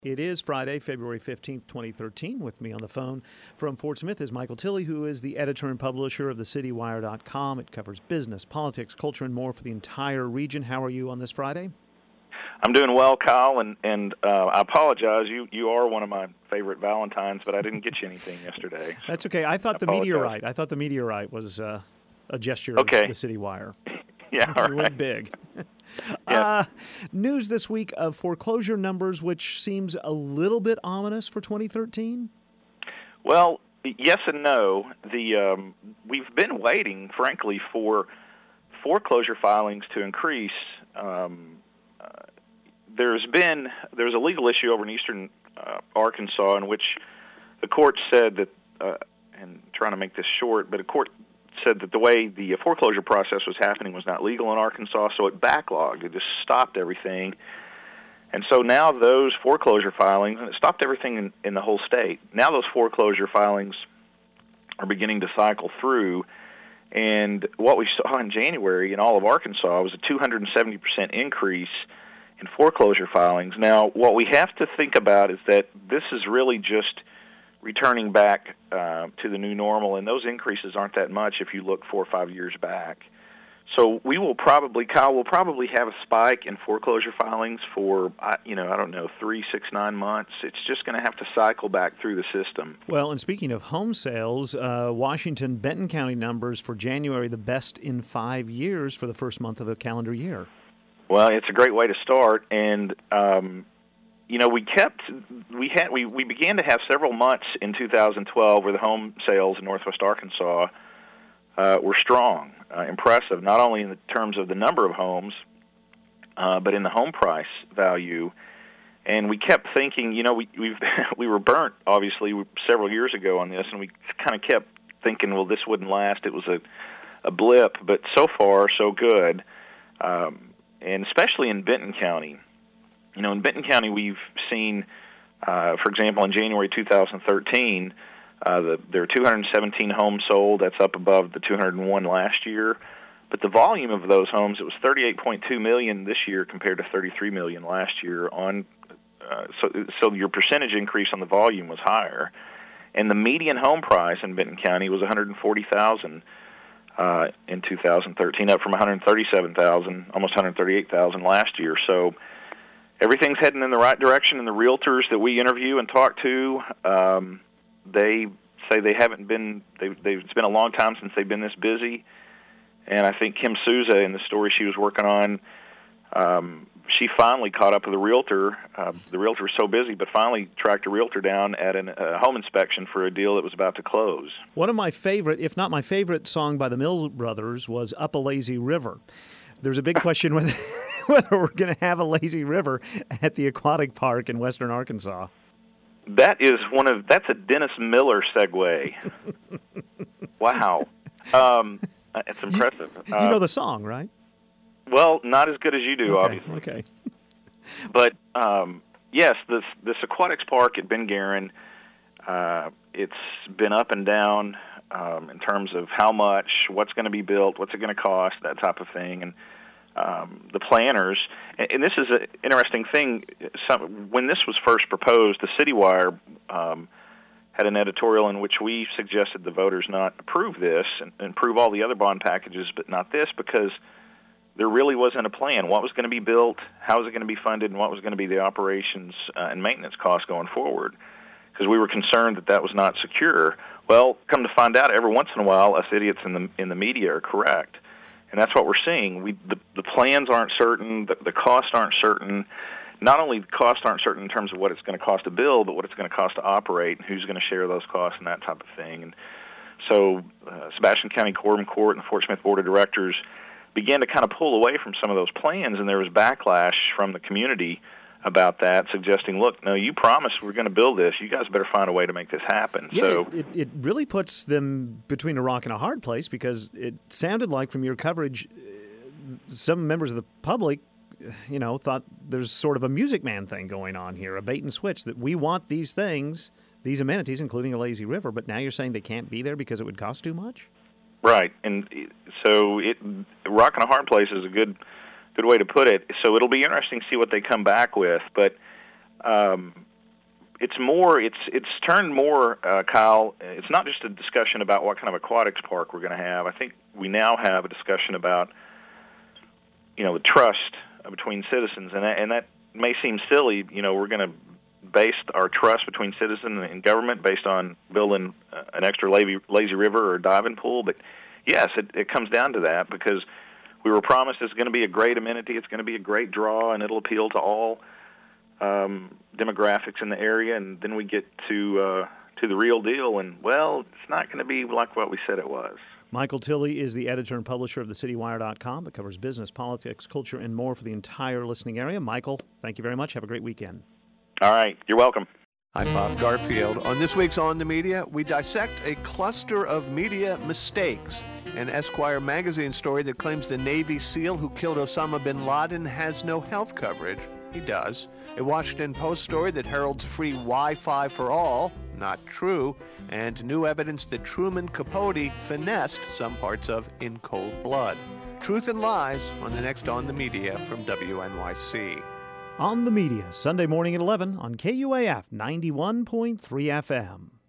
It is Friday, February 15th, 2013. With me on the phone from Fort Smith is Michael Tilley, who is the editor and publisher of thecitywire.com. It covers business, politics, culture, and more for the entire region. How are you on this Friday? I'm doing well, Kyle, and I apologize. You are one of my favorite Valentines, but I didn't get you anything yesterday. That's okay. I thought the meteorite was a gesture of the City Wire. Yeah, all right. You went big. Yeah. News this week of foreclosure numbers, which seems a little bit ominous for 2013. Well, yes and no. We've been waiting, frankly, for foreclosure filings to increase. There's a legal issue over in eastern Arkansas in which the court said that, and trying to make this short, but a court said that the way the foreclosure process was happening was not legal in Arkansas, so it backlogged. It just stopped everything. And so now those foreclosure filings, and it stopped everything in the whole state, now those foreclosure filings are beginning to cycle through. And what we saw in January in all of Arkansas was a 270% increase in foreclosure filings. Now, what we have to think about is that this is really just returning back to the new normal, and those increases aren't that much if you look 4 or 5 years back. So we will probably, Kyle, we'll probably have a spike in foreclosure filings for, 3, 6, 9 months. It's just going to have to cycle back through the system. Well, and speaking of home sales, Washington, Benton County numbers for January, the best in 5 years for the first month of a calendar year. Well, it's a great way to start, and we began to have several months in 2012 where the home sales in Northwest Arkansas were strong, impressive, not only in terms of the number of homes, but in the home price value. And we kept thinking, we were burnt, obviously, several years ago on this, and we kind of kept thinking, well, this wouldn't last. It was a blip, but so far, so good, and especially in Benton County. In Benton County, we've seen, for example, in January 2013, there are 217 homes sold. That's up above the 201 last year. But the volume of those homes, it was 38.2 million this year compared to 33 million last year. So your percentage increase on the volume was higher. And the median home price in Benton County was $140,000 in 2013, up from $137,000, almost $138,000 last year. So everything's heading in the right direction, and the realtors that we interview and talk to, they say it's been a long time since they've been this busy. And I think Kim Souza, in the story she was working on, she finally caught up with a realtor. The realtor was so busy, but finally tracked a realtor down at a home inspection for a deal that was about to close. One of my favorite, if not my favorite song by the Mills Brothers was Up a Lazy River. There's a big question whether we're going to have a lazy river at the aquatic park in western Arkansas. That's a Dennis Miller segue. Wow. It's impressive. You know the song, right? Well, not as good as you do, obviously. Okay. But, yes, this aquatics park at Ben Guerin, it's been up and down in terms of how much, what's going to be built, what's it going to cost, that type of thing. And the planners, and this is an interesting thing, when this was first proposed, the City Wire had an editorial in which we suggested the voters not approve this and approve all the other bond packages, but not this, because there really wasn't a plan. What was going to be built, how was it going to be funded, and what was going to be the operations and maintenance costs going forward, because we were concerned that was not secure. Well, come to find out, every once in a while, us idiots in the media are correct. And that's what we're seeing. The plans aren't certain, the costs aren't certain. Not only the costs aren't certain in terms of what it's going to cost to build, but what it's going to cost to operate, and who's going to share those costs and that type of thing. And so Sebastian County Quorum Court and the Fort Smith Board of Directors began to kind of pull away from some of those plans, and there was backlash from the community about that, suggesting, look, no, you promised we're going to build this. You guys better find a way to make this happen. Yeah, so it really puts them between a rock and a hard place, because it sounded like from your coverage, some members of the public, thought there's sort of a Music Man thing going on here, a bait and switch, that we want these things, these amenities, including a lazy river, but now you're saying they can't be there because it would cost too much? Right, and so rock and a hard place is a good way to put it. So it'll be interesting to see what they come back with. But it's turned more, Kyle. It's not just a discussion about what kind of aquatics park we're going to have. I think we now have a discussion about, the trust between citizens, and that may seem silly. We're going to base our trust between citizen and government based on building an extra lazy river or diving pool, but yes, it comes down to that, because we were promised it's going to be a great amenity, it's going to be a great draw, and it'll appeal to all demographics in the area, and then we get to the real deal, and, well, it's not going to be like what we said it was. Michael Tilley is the editor and publisher of thecitywire.com. It covers business, politics, culture, and more for the entire listening area. Michael, thank you very much. Have a great weekend. All right. You're welcome. I'm Bob Garfield. On this week's On the Media, we dissect a cluster of media mistakes. An Esquire magazine story that claims the Navy SEAL who killed Osama bin Laden has no health coverage. He does. A Washington Post story that heralds free Wi-Fi for all. Not true. And new evidence that Truman Capote finessed some parts of In Cold Blood. Truth and lies on the next On the Media from WNYC. On the Media, Sunday morning at 11 on KUAF 91.3 FM.